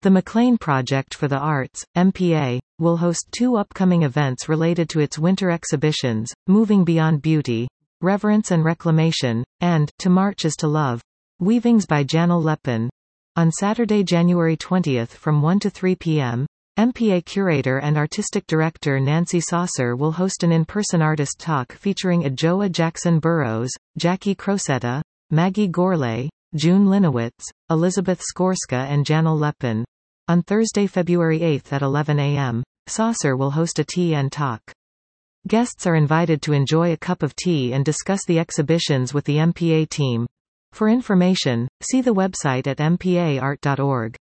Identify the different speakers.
Speaker 1: The McLean Project for the Arts, MPA, will host 2 upcoming events related to its winter exhibitions, Moving Beyond Beauty, Reverence and Reclamation, and To March is to Love, Weavings by Janel Lepin. On Saturday, January 20 from 1 to 3 p.m., MPA curator and artistic director Nancy Saucer will host an in-person artist talk featuring Adjoa Jackson Burrows, Jackie Crocetta, Maggie Gourlay, June Linowitz, Elizabeth Skorska and Janel Lepin. On Thursday, February 8 at 11 a.m., Saucer will host a tea and talk. Guests are invited to enjoy a cup of tea and discuss the exhibitions with the MPA team. For information, see the website at mpaart.org.